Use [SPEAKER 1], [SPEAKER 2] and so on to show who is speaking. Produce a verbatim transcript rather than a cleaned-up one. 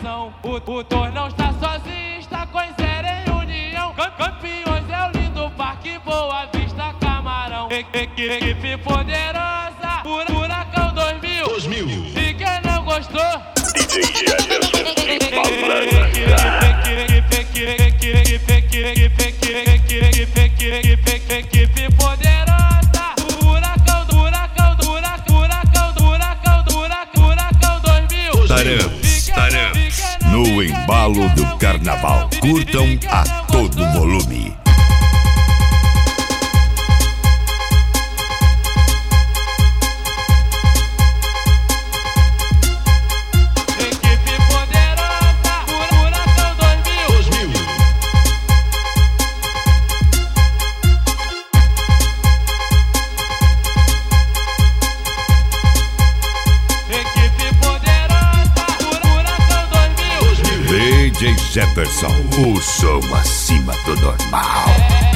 [SPEAKER 1] nação. O, o Tornão está sozinho, está com zero em união. Cam- Campeões é o lindo Parque Boa Vista Camarão. E- e- Equipe poderosa, Fura- Furacão dois mil.
[SPEAKER 2] dois mil.
[SPEAKER 1] E quem não gostou?
[SPEAKER 3] D J Jefferson de Balança.
[SPEAKER 1] Equipe poderosa, Furacão, Furacão, Furacão, Furacão, Furacão, Furacão, Furacão dois mil.
[SPEAKER 4] Tarãs, Tarãs, no embalo do carnaval. Curtam a todo volume.
[SPEAKER 1] Equipe poderosa, Furacão dois mil.
[SPEAKER 2] dois mil.
[SPEAKER 1] Equipe poderosa, Furacão dois mil.
[SPEAKER 4] D J Jefferson, o som acima do normal.
[SPEAKER 1] É,